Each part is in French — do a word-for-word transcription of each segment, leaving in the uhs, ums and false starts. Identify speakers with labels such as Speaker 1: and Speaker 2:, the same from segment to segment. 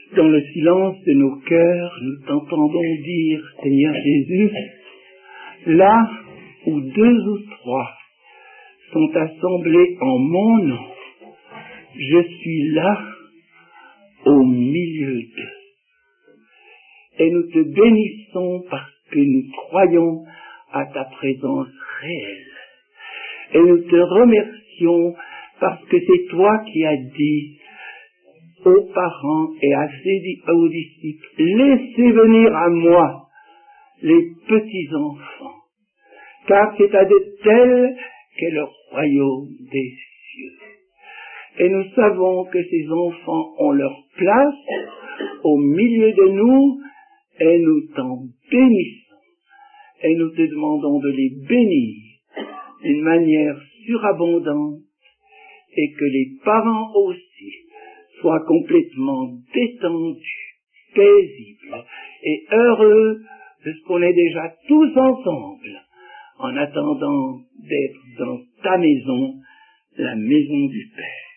Speaker 1: Dans le silence de nos cœurs, nous t'entendons dire, Seigneur Jésus, là où deux ou trois sont assemblés en mon nom, je suis là au milieu d'eux. Et nous te bénissons parce que nous croyons à ta présence réelle. Et nous te remercions parce que c'est toi qui as dit aux parents et à ses, aux disciples, laissez venir à moi les petits enfants, car c'est à de tels qu'est le royaume des cieux. Et nous savons que ces enfants ont leur place au milieu de nous, et nous t'en bénissons, et nous te demandons de les bénir d'une manière surabondante, et que les parents aussi soient complètement détendus, paisibles et heureux de ce qu'on est déjà tous ensemble, en attendant d'être dans ta maison, la maison du Père.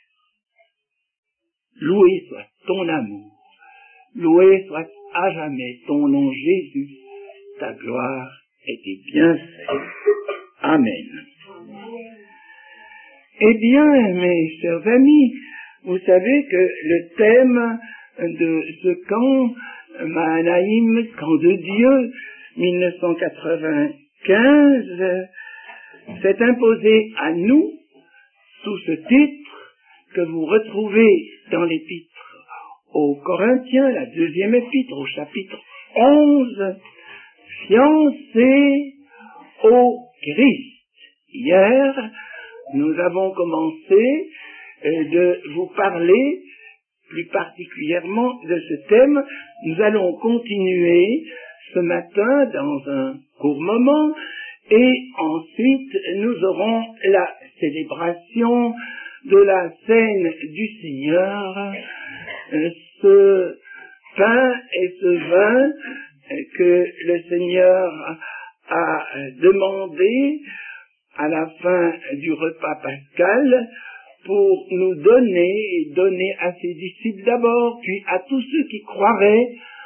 Speaker 1: Loué soit ton amour, loué soit à jamais ton nom Jésus, ta gloire était bien faite. Amen. Eh bien, mes chers amis, vous savez que le thème de ce camp, Mahanaïm, camp de Dieu, mille neuf cent quatre-vingt-quinze, s'est imposé à nous sous ce titre que vous retrouvez dans l'épître aux Corinthiens, la deuxième épître, au chapitre onze, fiancés au Christ. Hier, nous avons commencé euh, de vous parler plus particulièrement de ce thème. Nous allons continuer ce matin dans un court moment et ensuite nous aurons la célébration de la scène du Seigneur, euh, ce pain et ce vin que le Seigneur a demandé à la fin du repas pascal pour nous donner et donner à ses disciples d'abord, puis à tous ceux qui croiraient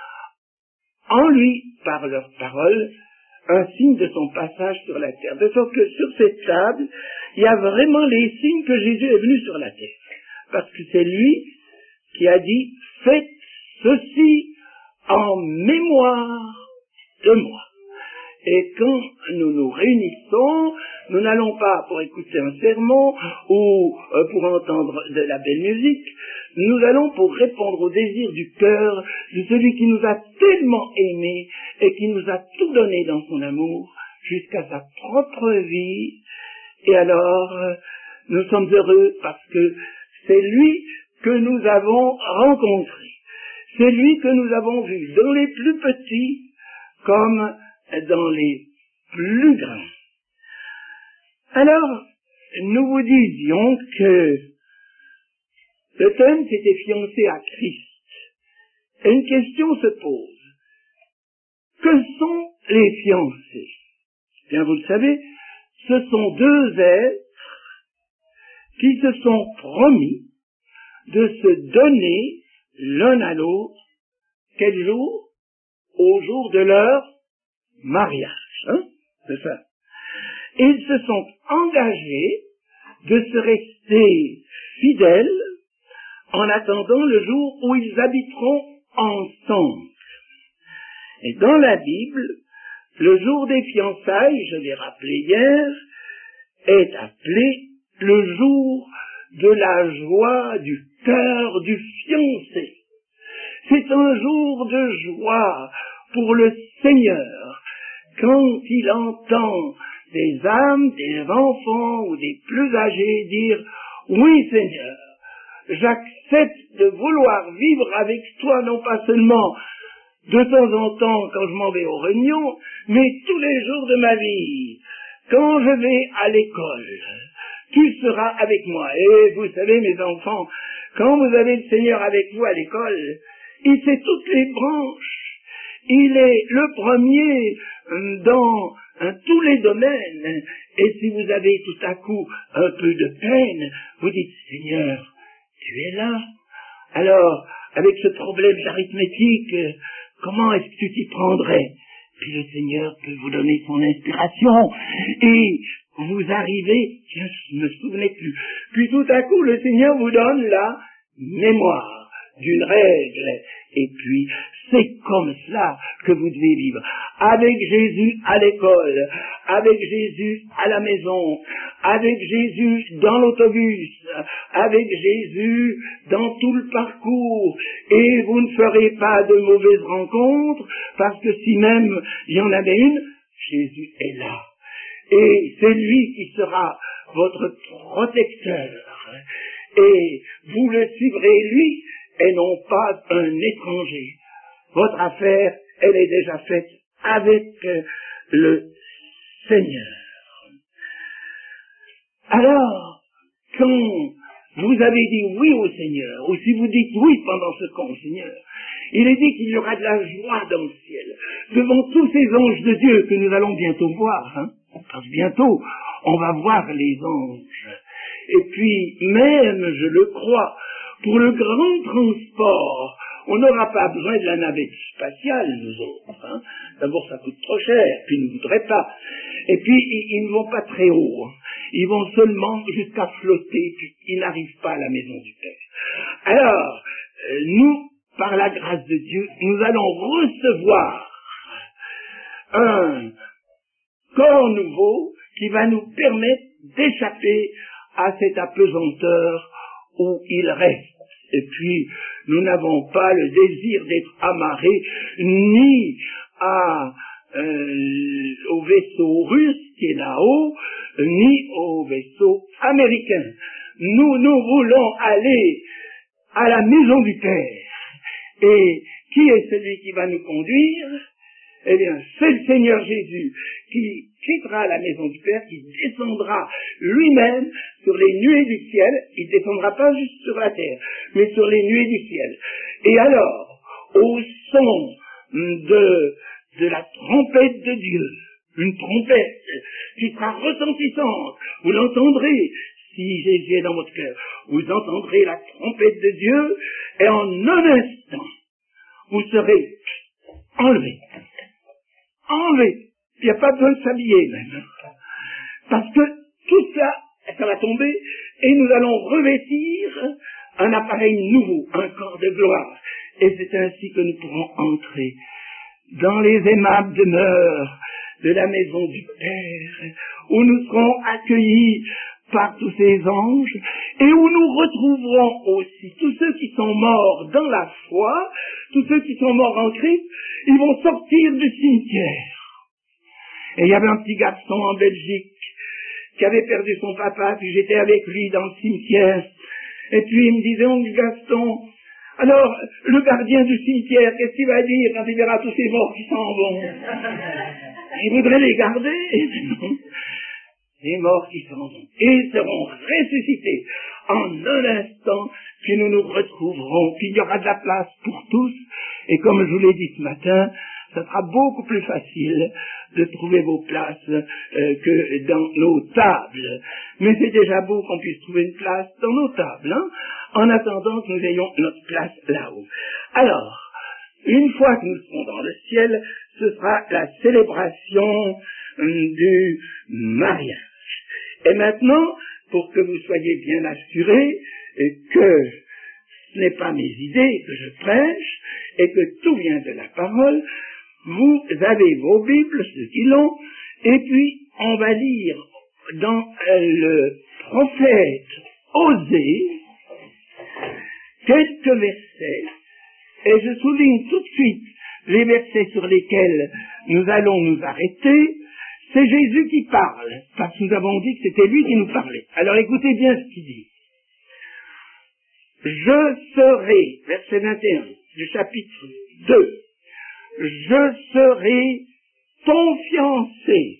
Speaker 1: en lui par leur parole, un signe de son passage sur la terre. De sorte que sur cette table, il y a vraiment les signes que Jésus est venu sur la terre. Parce que c'est lui qui a dit, faites ceci en mémoire de moi. Et quand nous nous réunissons, nous n'allons pas pour écouter un sermon ou euh, pour entendre de la belle musique, nous allons pour répondre au désir du cœur de celui qui nous a tellement aimés et qui nous a tout donné dans son amour jusqu'à sa propre vie. Et alors, euh, nous sommes heureux parce que c'est lui que nous avons rencontré. C'est lui que nous avons vu dans les plus petits comme dans les plus grands. Alors, nous vous disions que le thème c'était fiancé à Christ. Et une question se pose. Que sont les fiancés? Bien, vous le savez, ce sont deux êtres qui se sont promis de se donner l'un à l'autre. Quel jour? Au jour de leur mariage. Hein? C'est ça. Ils se sont engagés de se rester fidèles en attendant le jour où ils habiteront ensemble. Et dans la Bible, le jour des fiançailles, je l'ai rappelé hier, est appelé le jour de la joie du cœur du fiancé. C'est un jour de joie pour le Seigneur quand il entend des âmes, des enfants ou des plus âgés dire « Oui Seigneur, j'accepte de vouloir vivre avec toi, non pas seulement de temps en temps quand je m'en vais aux réunions, mais tous les jours de ma vie, quand je vais à l'école, tu seras avec moi. » Et vous savez mes enfants, quand vous avez le Seigneur avec vous à l'école, il sait toutes les branches. Il est le premier dans hein, tous les domaines. Et si vous avez tout à coup un peu de peine, vous dites, Seigneur, tu es là. Alors, avec ce problème d'arithmétique, comment est-ce que tu t'y prendrais? Puis le Seigneur peut vous donner son inspiration, et vous arrivez, tiens, je ne me souvenais plus, puis tout à coup le Seigneur vous donne la mémoire d'une règle, et puis c'est comme cela que vous devez vivre, avec Jésus à l'école, avec Jésus à la maison, avec Jésus dans l'autobus, avec Jésus dans tout le parcours, et vous ne ferez pas de mauvaises rencontres, parce que si même il y en avait une, Jésus est là, et c'est lui qui sera votre protecteur, et vous le suivrez lui, et non pas un étranger. Votre affaire, elle est déjà faite avec le Seigneur. Alors, quand vous avez dit oui au Seigneur, ou si vous dites oui pendant ce camp, Seigneur, il est dit qu'il y aura de la joie dans le ciel, devant tous ces anges de Dieu que nous allons bientôt voir, hein, parce que bientôt, on va voir les anges. Et puis, même, je le crois, pour le grand transport, on n'aura pas besoin de la navette spatiale, nous autres. Hein. D'abord, ça coûte trop cher, puis ils ne voudraient pas. Et puis, ils, ils ne vont pas très haut. Hein. Ils vont seulement jusqu'à flotter, puis ils n'arrivent pas à la maison du Père. Alors, euh, nous, par la grâce de Dieu, nous allons recevoir un corps nouveau qui va nous permettre d'échapper à cette apesanteur où il reste. Et puis, nous n'avons pas le désir d'être amarrés ni à, euh, au vaisseau russe qui est là-haut, ni au vaisseau américain. Nous, nous voulons aller à la maison du Père. Et qui est celui qui va nous conduire? Eh bien, c'est le Seigneur Jésus qui quittera la maison du Père, qui descendra lui-même sur les nuées du ciel. Il ne descendra pas juste sur la terre, mais sur les nuées du ciel. Et alors, au son de, de la trompette de Dieu, une trompette qui sera retentissante, vous l'entendrez, si Jésus est dans votre cœur, vous entendrez la trompette de Dieu, et en un instant, vous serez enlevés. Enlevés. Il n'y a pas besoin de s'habiller même. Parce que tout ça, ça va tomber, et nous allons revêtir un appareil nouveau, un corps de gloire. Et c'est ainsi que nous pourrons entrer dans les aimables demeures de la maison du Père, où nous serons accueillis par tous ces anges, et où nous retrouverons aussi tous ceux qui sont morts dans la foi, tous ceux qui sont morts en Christ, ils vont sortir du cimetière. Et il y avait un petit garçon en Belgique qui avait perdu son papa, puis j'étais avec lui dans le cimetière, et puis il me disait, oncle Gaston, alors, le gardien du cimetière, qu'est-ce qu'il va dire quand il verra tous ces morts qui s'en vont? Il voudrait les garder, non. Les morts qui s'en vont, et ils seront ressuscités en un instant, puis nous nous retrouverons, puis il y aura de la place pour tous, et comme je vous l'ai dit ce matin, ça sera beaucoup plus facile de trouver vos places euh, que dans nos tables. Mais c'est déjà beau qu'on puisse trouver une place dans nos tables, hein, en attendant que nous ayons notre place là-haut. Alors, une fois que nous serons dans le ciel, ce sera la célébration euh, du mariage. Et maintenant, pour que vous soyez bien assurés que ce n'est pas mes idées que je prêche, et que tout vient de la parole, vous avez vos Bibles, ceux qui l'ont, et puis on va lire dans le prophète Osée quelques versets, et je souligne tout de suite les versets sur lesquels nous allons nous arrêter. C'est Jésus qui parle, parce que nous avons dit que c'était lui qui nous parlait. Alors écoutez bien ce qu'il dit. Je serai, verset vingt et un du chapitre deux, je serai ton fiancé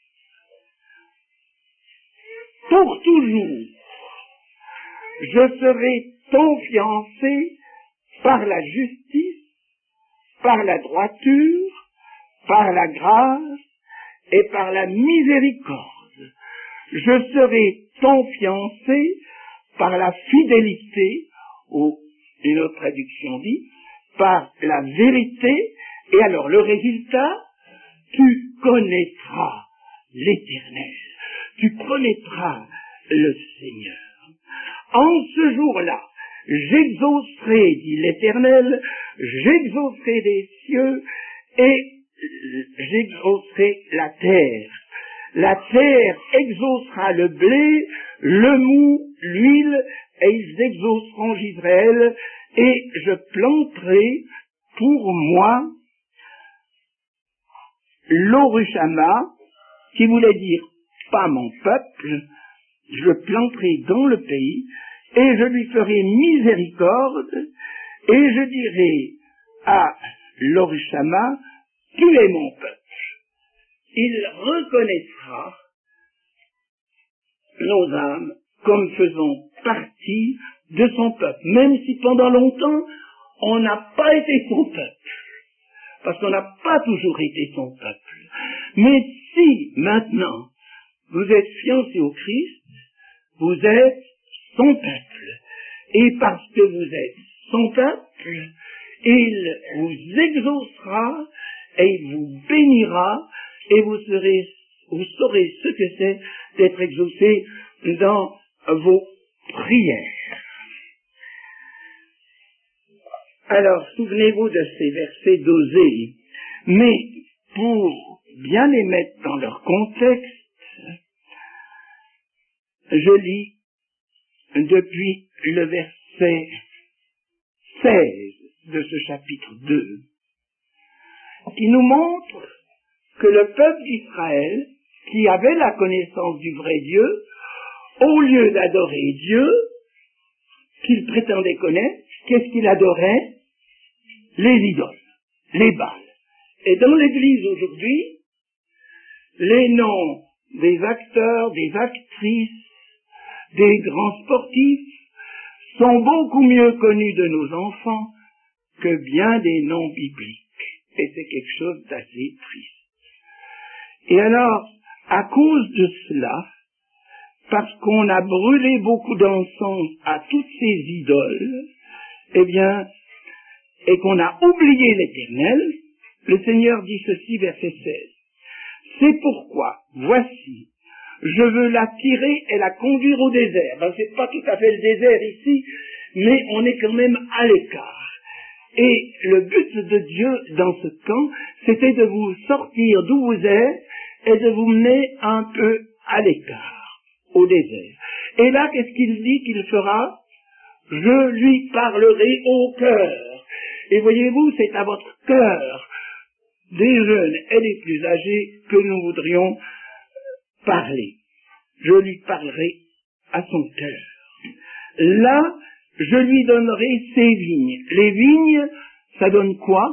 Speaker 1: pour toujours. Je serai ton fiancé par la justice, par la droiture, par la grâce et par la miséricorde. Je serai ton fiancé par la fidélité au une autre traduction dit, par la vérité, et alors le résultat, tu connaîtras l'Éternel, tu connaîtras le Seigneur. En ce jour-là, j'exaucerai, dit l'Éternel, j'exaucerai les cieux et j'exaucerai la terre. La terre exaucera le blé, le mou, l'huile, et ils exauceront Israël, et je planterai pour moi l'Orushama, qui voulait dire pas mon peuple, je le planterai dans le pays, et je lui ferai miséricorde, et je dirai à l'Orushama, tu es mon peuple. Il reconnaîtra nos âmes comme faisant partie de son peuple, même si pendant longtemps on n'a pas été son peuple, parce qu'on n'a pas toujours été son peuple. Mais si maintenant vous êtes fiancés au Christ, vous êtes son peuple, et parce que vous êtes son peuple, il vous exaucera et il vous bénira, et vous serez, vous saurez ce que c'est d'être exaucé dans vos prières. Alors, souvenez-vous de ces versets d'Osée, mais pour bien les mettre dans leur contexte, je lis depuis le verset seize de ce chapitre deux, qui nous montre que le peuple d'Israël, qui avait la connaissance du vrai Dieu, au lieu d'adorer Dieu, qu'il prétendait connaître, qu'est-ce qu'il adorait? Les idoles, les Baals. Et dans l'Église aujourd'hui, les noms des acteurs, des actrices, des grands sportifs sont beaucoup mieux connus de nos enfants que bien des noms bibliques. Et c'est quelque chose d'assez triste. Et alors, à cause de cela, parce qu'on a brûlé beaucoup d'encens à toutes ces idoles, eh bien, et qu'on a oublié l'Éternel, le Seigneur dit ceci, verset seize. C'est pourquoi, voici, je veux la tirer et la conduire au désert. Ben, c'est pas tout à fait le désert ici, mais on est quand même à l'écart. Et le but de Dieu dans ce camp, c'était de vous sortir d'où vous êtes et de vous mener un peu à l'écart, au désert. Et là, qu'est-ce qu'il dit qu'il fera? Je lui parlerai au cœur. Et voyez-vous, c'est à votre cœur, des jeunes et des plus âgés, que nous voudrions parler. Je lui parlerai à son cœur. Là, je lui donnerai ses vignes. Les vignes, ça donne quoi?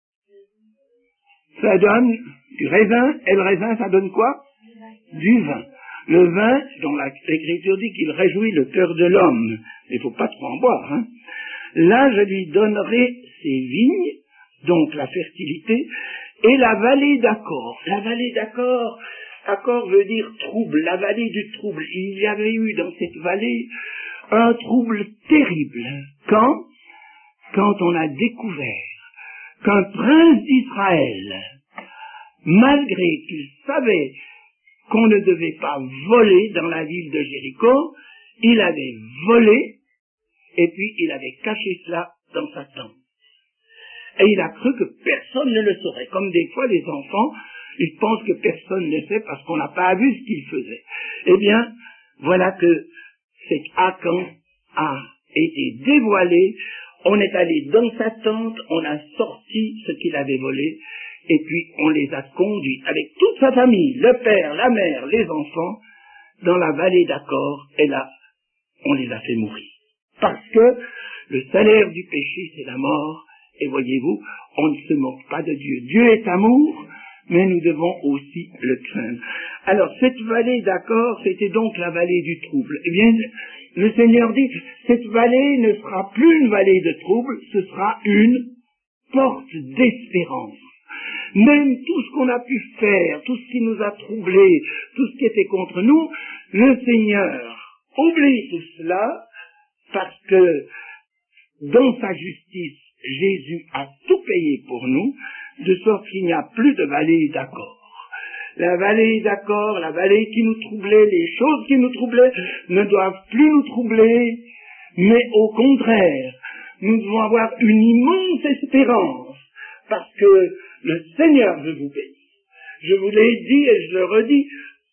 Speaker 1: Ça donne du raisin, et le raisin, ça donne quoi? Du vin. Le vin, dont l'Écriture dit qu'il réjouit le cœur de l'homme. Il ne faut pas trop en boire, hein. Là, je lui donnerai ses vignes, donc la fertilité, et la vallée d'Accor. La vallée d'Accor, Accor veut dire trouble, la vallée du trouble. Il y avait eu dans cette vallée un trouble terrible. Quand? Quand on a découvert qu'un prince d'Israël, malgré qu'il savait qu'on ne devait pas voler dans la ville de Jéricho, il avait volé, et puis il avait caché cela dans sa tente. Et il a cru que personne ne le saurait. Comme des fois les enfants, ils pensent que personne ne sait parce qu'on n'a pas vu ce qu'il faisait. Eh bien, voilà que cet Akan a été dévoilé. On est allé dans sa tente, on a sorti ce qu'il avait volé, et puis on les a conduits avec toute sa famille, le père, la mère, les enfants, dans la vallée d'Accor, et là, on les a fait mourir. Parce que le salaire du péché, c'est la mort, et voyez-vous, on ne se moque pas de Dieu. Dieu est amour, mais nous devons aussi le craindre. Alors, cette vallée d'Accor, c'était donc la vallée du trouble. Eh bien, le Seigneur dit, cette vallée ne sera plus une vallée de trouble, ce sera une porte d'espérance. Même tout ce qu'on a pu faire, tout ce qui nous a troublés, tout ce qui était contre nous, le Seigneur oublie tout cela, parce que dans sa justice, Jésus a tout payé pour nous, de sorte qu'il n'y a plus de vallée d'accord. La vallée d'accord, la vallée qui nous troublait, les choses qui nous troublaient ne doivent plus nous troubler, mais au contraire, nous devons avoir une immense espérance, parce que le Seigneur veut vous bénir. Je vous l'ai dit et je le redis,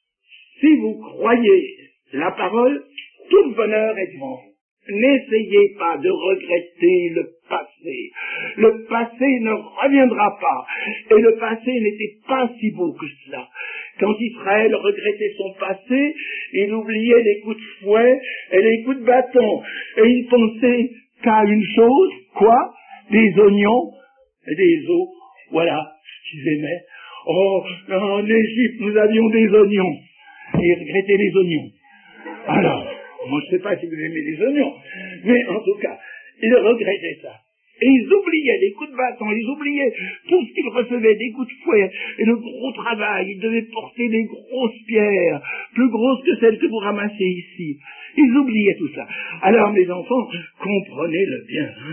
Speaker 1: si vous croyez la parole, tout le bonheur est devant vous. N'essayez pas de regretter le passé. Le passé ne reviendra pas. Et le passé n'était pas si beau que cela. Quand Israël regrettait son passé, il oubliait les coups de fouet et les coups de bâton. Et il pensait qu'à une chose, quoi? Des oignons et des os. Voilà ce qu'ils aimaient. Oh, en Égypte, nous avions des oignons. Et ils regrettaient les oignons. Alors, moi, je ne sais pas si vous aimez les oignons, mais en tout cas, ils regrettaient ça. Et ils oubliaient les coups de bâton, ils oubliaient tout ce qu'ils recevaient, des coups de fouet, et le gros travail. Ils devaient porter des grosses pierres, plus grosses que celles que vous ramassez ici. Ils oubliaient tout ça. Alors, mes enfants, comprenez-le bien. Hein.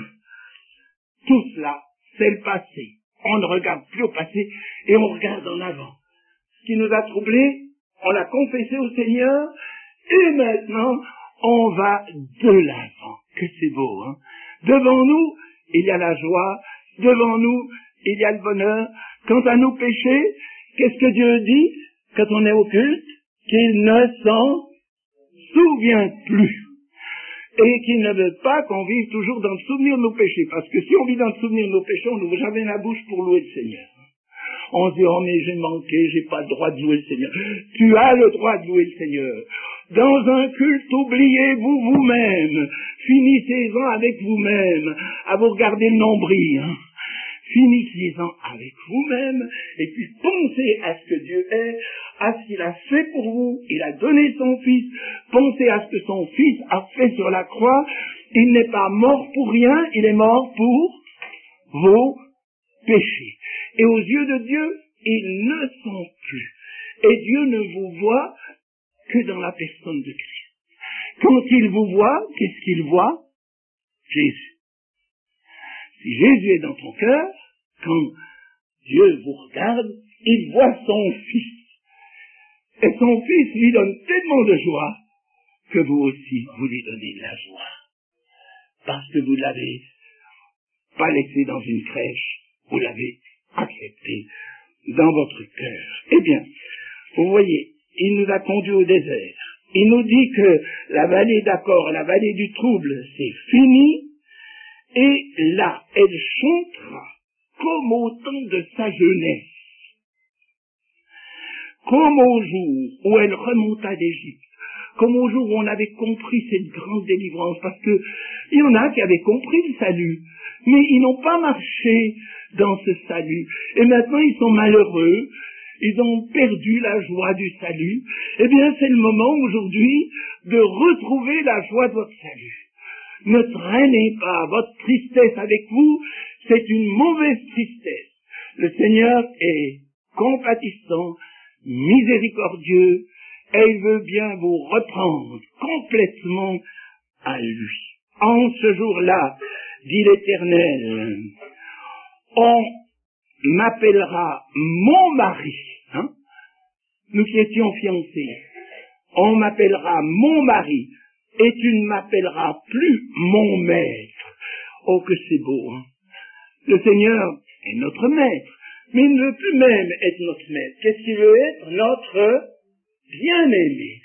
Speaker 1: Tout cela, c'est le passé. On ne regarde plus au passé, et on regarde en avant. Ce qui nous a troublés, on l'a confessé au Seigneur, et maintenant, on va de l'avant. Que c'est beau, hein? Devant nous, il y a la joie. Devant nous, il y a le bonheur. Quant à nos péchés, qu'est-ce que Dieu dit quand on est au culte? Qu'il ne s'en souvient plus. Et qu'il ne veut pas qu'on vive toujours dans le souvenir de nos péchés. Parce que si on vit dans le souvenir de nos péchés, on n'ouvre jamais la bouche pour louer le Seigneur. On se dit, oh mais j'ai manqué, j'ai pas le droit de louer le Seigneur. Tu as le droit de louer le Seigneur. Dans un culte, oubliez-vous vous-même. Finissez-en avec vous-même, à vous regarder le nombril. Hein. Finissez-en avec vous-même, et puis pensez à ce que Dieu est, à ce qu'il a fait pour vous. Il a donné son Fils. Pensez à ce que son Fils a fait sur la croix. Il n'est pas mort pour rien, il est mort pour vos péchés. Et aux yeux de Dieu, ils ne sont plus. Et Dieu ne vous voit que dans la personne de Christ. Quand il vous voit, qu'est-ce qu'il voit? Jésus. Si Jésus est dans ton cœur, quand Dieu vous regarde, il voit son Fils. Et son Fils lui donne tellement de joie que vous aussi, vous lui donnez de la joie. Parce que vous ne l'avez pas laissé dans une crèche, vous l'avez accepté dans votre cœur. Eh bien, vous voyez, il nous a conduits au désert. Il nous dit que la vallée d'accord, la vallée du trouble, c'est fini. Et là, elle chantera comme au temps de sa jeunesse. Comme au jour où elle remonta d'Égypte. Comme au jour où on avait compris cette grande délivrance. Parce que il y en a qui avaient compris le salut. Mais ils n'ont pas marché dans ce salut. Et maintenant, ils sont malheureux. Ils ont perdu la joie du salut. Eh bien, c'est le moment aujourd'hui de retrouver la joie de votre salut. Ne traînez pas votre tristesse avec vous. C'est une mauvaise tristesse. Le Seigneur est compatissant, miséricordieux, et il veut bien vous reprendre complètement à lui. En ce jour-là, dit l'Éternel, on m'appellera mon mari. Hein? Nous qui étions fiancés. On m'appellera mon mari, et tu ne m'appelleras plus mon maître. Oh, que c'est beau, hein? Le Seigneur est notre maître, mais il ne veut plus même être notre maître. Qu'est-ce qu'il veut être? Notre bien-aimé.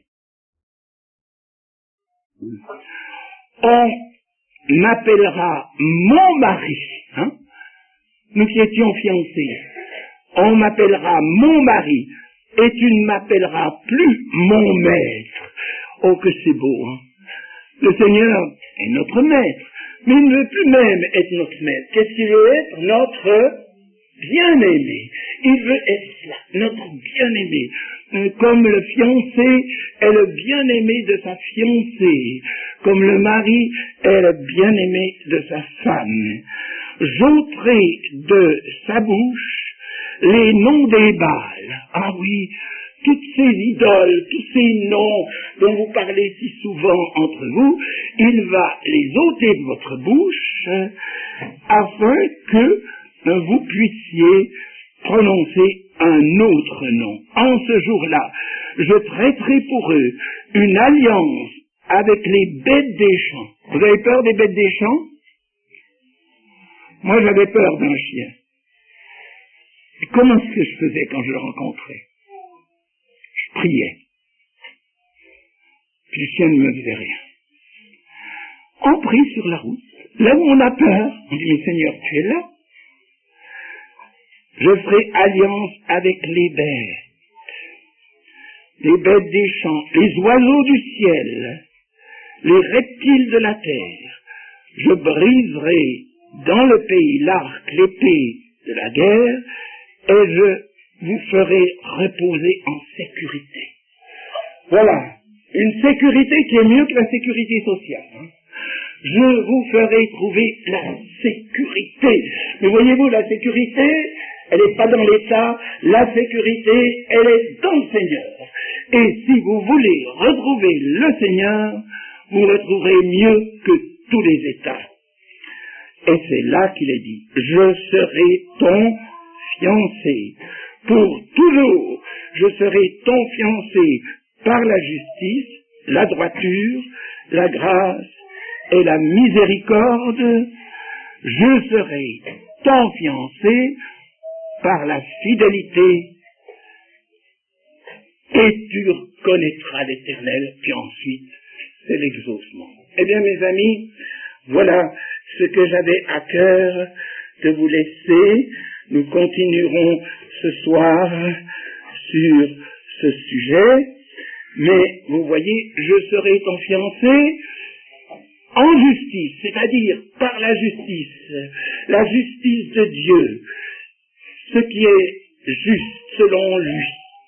Speaker 1: On m'appellera mon mari. Hein? Nous qui étions fiancés. On m'appellera mon mari, et tu ne m'appelleras plus mon maître. Oh, que c'est beau, hein? Le Seigneur est notre maître, mais il ne veut plus même être notre maître. Qu'est-ce qu'il veut être? Notre bien-aimé. Il veut être cela, notre bien-aimé. Comme le fiancé est le bien-aimé de sa fiancée, comme le mari est le bien-aimé de sa femme. J'ôterai de sa bouche les noms des Baals. Ah oui, toutes ces idoles, tous ces noms dont vous parlez si souvent entre vous, il va les ôter de votre bouche euh, afin que euh, vous puissiez prononcer un autre nom. En ce jour-là, je traiterai pour eux une alliance avec les bêtes des champs. Vous avez peur des bêtes des champs? Moi, j'avais peur d'un chien. Et comment est-ce que je faisais quand je le rencontrais? Je priais. Puis le chien ne me faisait rien. On prie sur la route. Là où on a peur, on dit, mais Seigneur, tu es là. Je ferai alliance avec les bêtes, les bêtes des champs, les oiseaux du ciel, les reptiles de la terre. Je briserai dans le pays l'arc, l'épée de la guerre, et je vous ferai reposer en sécurité. Voilà, une sécurité qui est mieux que la sécurité sociale. Hein. Je vous ferai trouver la sécurité. Mais voyez-vous, la sécurité, elle n'est pas dans l'État, la sécurité, elle est dans le Seigneur. Et si vous voulez retrouver le Seigneur, vous retrouverez mieux que tous les États. Et c'est là qu'il est dit, je serai ton fiancé. Pour toujours, je serai ton fiancé par la justice, la droiture, la grâce et la miséricorde. Je serai ton fiancé par la fidélité, et tu connaîtras l'Éternel, puis ensuite, c'est l'exaucement. Eh bien, mes amis, voilà ce que j'avais à cœur de vous laisser. Nous continuerons ce soir sur ce sujet, mais vous voyez, je serai ton fiancé en justice, c'est-à-dire par la justice, la justice de Dieu, ce qui est juste selon lui,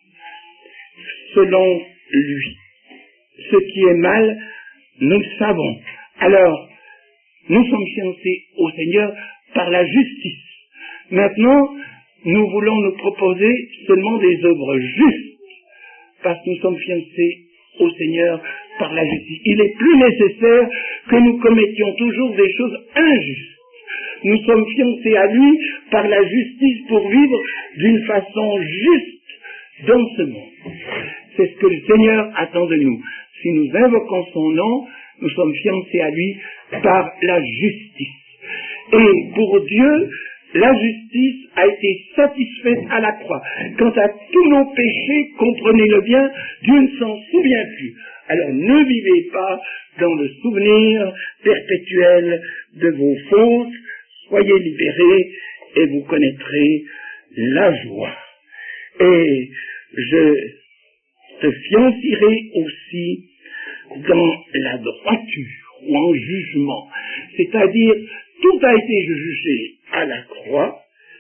Speaker 1: selon lui. Ce qui est mal, nous le savons. Alors, nous sommes fiancés au Seigneur par la justice. Maintenant, nous voulons nous proposer seulement des œuvres justes, parce que nous sommes fiancés au Seigneur par la justice. Il est plus nécessaire que nous commettions toujours des choses injustes. Nous sommes fiancés à lui par la justice pour vivre d'une façon juste dans ce monde. C'est ce que le Seigneur attend de nous. Si nous invoquons son nom, nous sommes fiancés à lui par la justice. Et pour Dieu, la justice a été satisfaite à la croix. Quant à tous nos péchés, comprenez-le bien, Dieu ne s'en souvient plus. Alors ne vivez pas dans le souvenir perpétuel de vos fautes, soyez libérés et vous connaîtrez la joie. Et je te fiancierai aussi dans la droiture ou en jugement. C'est-à-dire, tout a été jugé à la croix,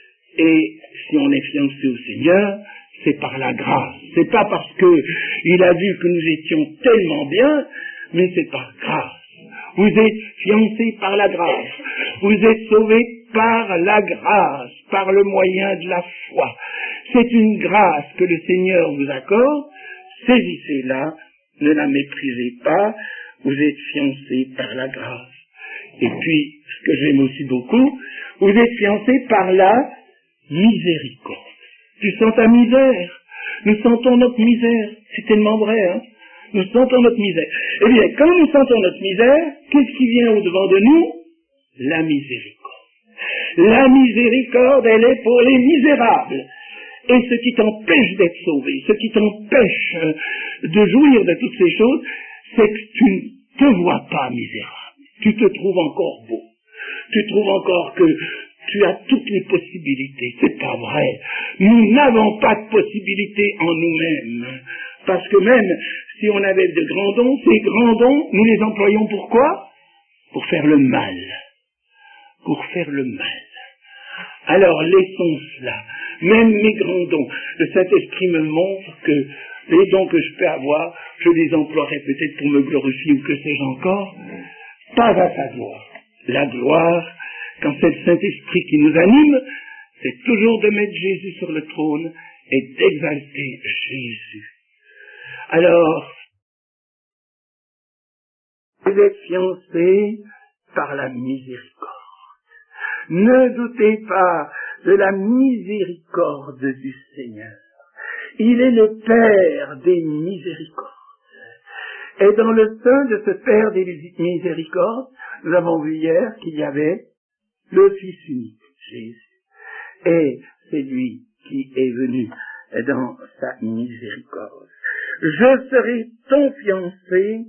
Speaker 1: et si on est fiancé au Seigneur, c'est par la grâce. C'est pas parce que il a vu que nous étions tellement bien, mais c'est par grâce. Vous êtes fiancés par la grâce. Vous êtes sauvés par la grâce, par le moyen de la foi. C'est une grâce que le Seigneur vous accorde. Saisissez-la, ne la méprisez pas. Vous êtes fiancés par la grâce. Et puis, ce que j'aime aussi beaucoup, vous êtes fiancés par la miséricorde. Tu sens ta misère? Nous sentons notre misère. C'est tellement vrai, hein? Nous sentons notre misère. Eh bien, quand nous sentons notre misère, qu'est-ce qui vient au-devant de nous? La miséricorde. La miséricorde, elle est pour les misérables. Et ce qui t'empêche d'être sauvé, ce qui t'empêche de jouir de toutes ces choses, c'est que tu ne te vois pas misérable. Tu te trouves encore beau. Tu trouves encore que tu as toutes les possibilités. C'est pas vrai. Nous n'avons pas de possibilités en nous-mêmes. Parce que même si on avait de grands dons, ces grands dons, nous les employons pour quoi? Pour faire le mal. Pour faire le mal. Alors laissons cela. Même mes grands dons. Le Saint-Esprit me montre que les dons que je peux avoir, je les emploierai peut-être pour me glorifier ou que sais-je encore. Pas à sa gloire. La gloire, quand c'est le Saint-Esprit qui nous anime, c'est toujours de mettre Jésus sur le trône est d'exalter Jésus. Alors, vous êtes fiancés par la miséricorde. Ne doutez pas de la miséricorde du Seigneur. Il est le Père des miséricordes. Et dans le sein de ce Père des miséricordes, nous avons vu hier qu'il y avait le Fils unique, Jésus. Et c'est lui qui est venu dans sa miséricorde. Je serai ton fiancé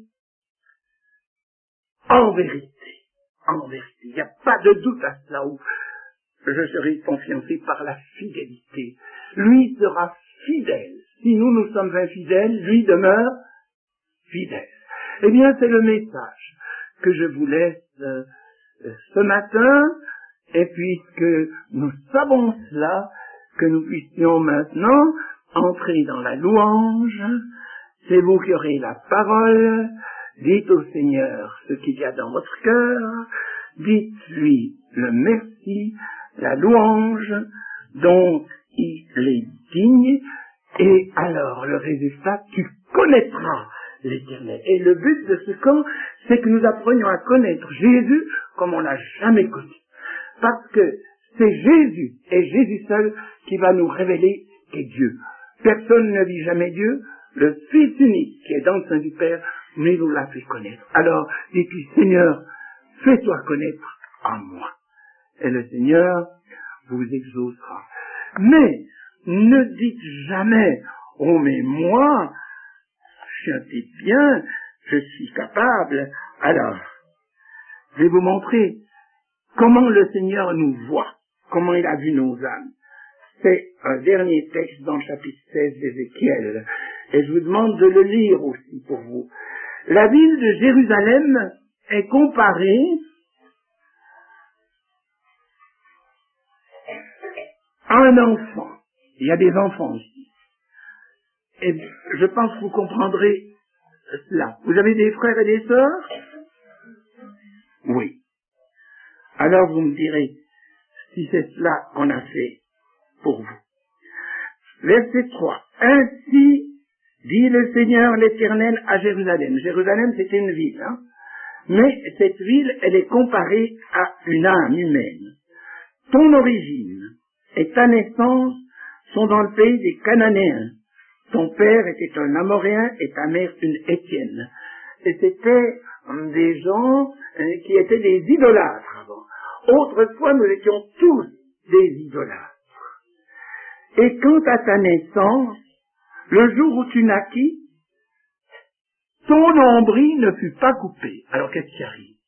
Speaker 1: en vérité. En vérité. Il n'y a pas de doute à cela où je serai ton fiancé par la fidélité. Lui sera fidèle. Si nous, nous sommes infidèles, lui demeure fidèle. Eh bien, c'est le message que je vous laisse euh, ce matin. Et puisque nous savons cela, que nous puissions maintenant entrer dans la louange. C'est vous qui aurez la parole. Dites au Seigneur ce qu'il y a dans votre cœur. Dites-lui le merci, la louange dont il est digne. Et alors, le résultat, tu connaîtras l'Éternel. Et le but de ce camp, c'est que nous apprenions à connaître Jésus comme on l'a jamais connu. Parce que c'est Jésus, et Jésus seul, qui va nous révéler qui est Dieu. Personne ne vit jamais Dieu. Le Fils unique qui est dans le sein du Père, mais nous l'a fait connaître. Alors, dis-lui, Seigneur, fais-toi connaître à moi. Et le Seigneur vous exaucera. Mais, ne dites jamais, oh mais moi, je suis un petit bien, je suis capable. Alors, je vais vous montrer comment le Seigneur nous voit, comment il a vu nos âmes. C'est un dernier texte dans le chapitre seize d'Ézéchiel. Et je vous demande de le lire aussi pour vous. La ville de Jérusalem est comparée à un enfant. Il y a des enfants ici. Et je pense que vous comprendrez cela. Vous avez des frères et des sœurs? Oui. Alors vous me direz si c'est cela qu'on a fait pour vous. Verset trois. Ainsi dit le Seigneur l'Éternel à Jérusalem. Jérusalem, c'était une ville, hein. Mais cette ville, elle est comparée à une âme humaine. Ton origine et ta naissance sont dans le pays des Cananéens. Ton père était un Amoréen et ta mère une Étienne. Et c'était des gens qui étaient des idolâtres avant. Autrefois, nous étions tous des idolâtres. Et quant à ta naissance, le jour où tu naquis, ton nombril ne fut pas coupé. Alors qu'est-ce qui arrive?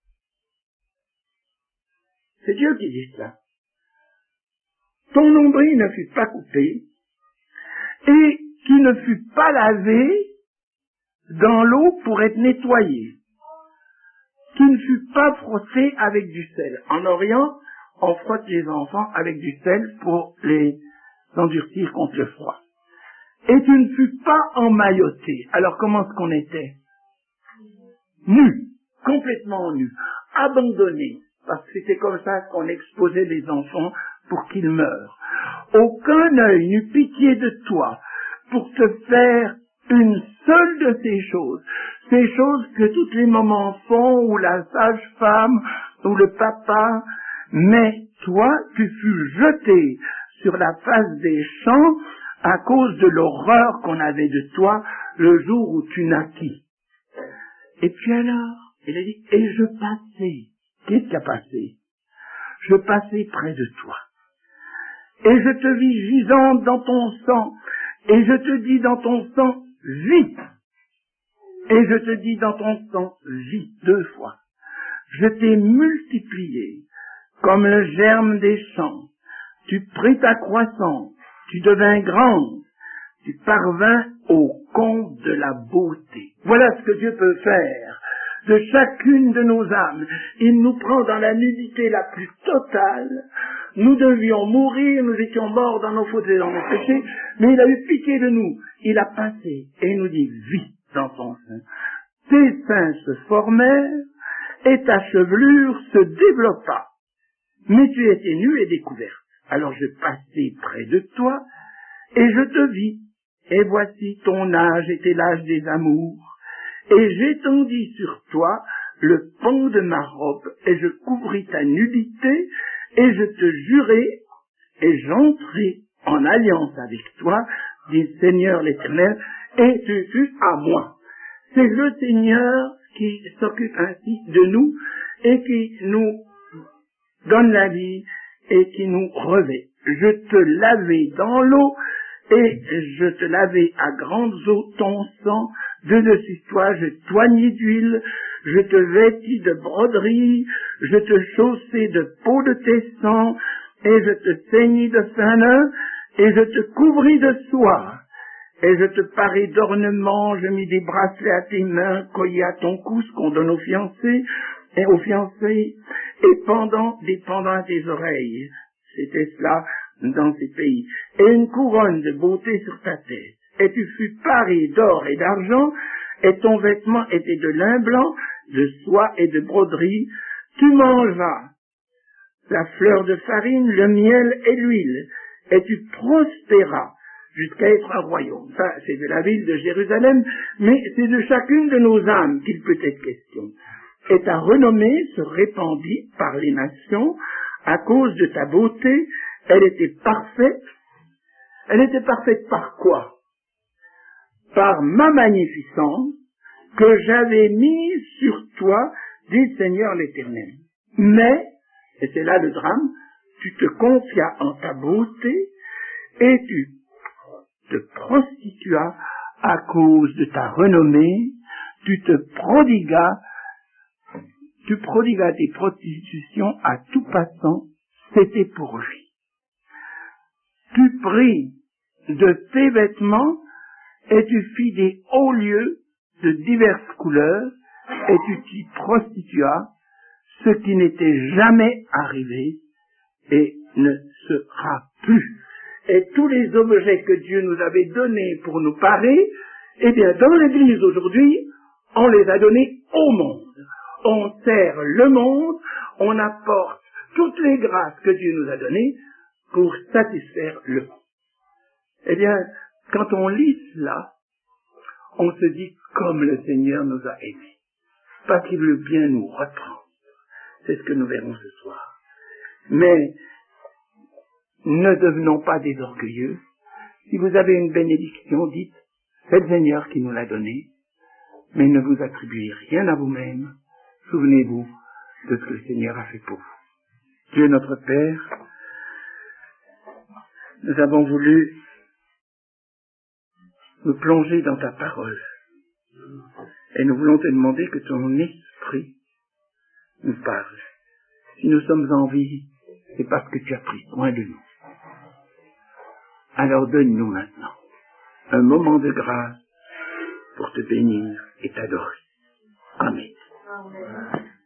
Speaker 1: C'est Dieu qui dit cela. Ton nombril ne fut pas coupé et qui ne fut pas lavé dans l'eau pour être nettoyé, qui ne fut pas frotté avec du sel. En Orient, on frotte les enfants avec du sel pour les endurcir contre le froid. Et tu ne fus pas emmailloté. Alors comment est-ce qu'on était? Nu, complètement nu, abandonné, parce que c'était comme ça qu'on exposait les enfants pour qu'ils meurent. Aucun œil n'eut pitié de toi pour te faire une seule de ces choses, ces choses que toutes les mamans font, ou la sage-femme, ou le papa, mais toi, tu fus jeté sur la face des champs à cause de l'horreur qu'on avait de toi le jour où tu naquis. Et puis alors, il a dit, et je passais. Qu'est-ce qui a passé? Je passais près de toi. Et je te vis gisante dans ton sang. Et je te dis dans ton sang, vis. Et je te dis dans ton sang, vis, deux fois. Je t'ai multiplié comme le germe des champs. Tu pris ta croissance. Tu devins grande, tu parvins au comble de la beauté. Voilà ce que Dieu peut faire de chacune de nos âmes. Il nous prend dans la nudité la plus totale. Nous devions mourir, nous étions morts dans nos fautes et dans nos péchés, mais il a eu pitié de nous. Il a passé et il nous dit, vis dans ton sein. Tes seins se formèrent et ta chevelure se développa. Mais tu étais nu et découverte. Alors je passai près de toi, et je te vis, et voici ton âge était l'âge des amours, et j'étendis sur toi le pan de ma robe, et je couvris ta nudité, et je te jurai, et j'entrai en alliance avec toi, dit Seigneur l'Éternel, et tu fus à moi. C'est le Seigneur qui s'occupe ainsi de nous, et qui nous donne la vie, et qui nous revêt. Je te lavai dans l'eau, et je te lavai à grandes eaux ton sang, de dessus toi je t'oignis d'huile, je te vêtis de broderie, je te chaussai de peau de tes sangs, et je te ceignis de fin lin, et je te couvris de soie, et je te parai d'ornements, je mis des bracelets à tes mains, colliers à ton cou, ce qu'on donne aux fiancés, et aux fiancés, et pendant des pendants à tes oreilles. C'était cela dans ces pays. Et une couronne de beauté sur ta tête. Et tu fus paré d'or et d'argent, et ton vêtement était de lin blanc, de soie et de broderie. Tu mangeas la fleur de farine, le miel et l'huile, et tu prospéras jusqu'à être un royaume. Ça, c'est de la ville de Jérusalem, mais c'est de chacune de nos âmes qu'il peut être question. Et ta renommée se répandit par les nations à cause de ta beauté. Elle était parfaite. Elle était parfaite par quoi? Par ma magnificence que j'avais mise sur toi, dit Seigneur l'Éternel. Mais, et c'est là le drame, tu te confias en ta beauté et tu te prostituas à cause de ta renommée, tu te prodiguas, tu prodiguas tes prostitutions à tout passant, c'était pour lui. Tu pris de tes vêtements et tu fis des hauts lieux de diverses couleurs et tu t'y prostituas, ce qui n'était jamais arrivé et ne sera plus. Et tous les objets que Dieu nous avait donnés pour nous parer, eh bien, dans l'Église aujourd'hui, on les a donnés au monde. On sert le monde, on apporte toutes les grâces que Dieu nous a données pour satisfaire le monde. Eh bien, quand on lit cela, on se dit comme le Seigneur nous a aimés, parce qu'il veut bien nous reprendre. C'est ce que nous verrons ce soir. Mais ne devenons pas des orgueilleux. Si vous avez une bénédiction, dites, c'est le Seigneur qui nous l'a donnée, mais ne vous attribuez rien à vous-même. Souvenez-vous de ce que le Seigneur a fait pour vous. Dieu notre Père, nous avons voulu nous plonger dans ta parole. Et nous voulons te demander que ton esprit nous parle. Si nous sommes en vie, c'est parce que tu as pris soin de nous. Alors donne-nous maintenant un moment de grâce pour te bénir et t'adorer.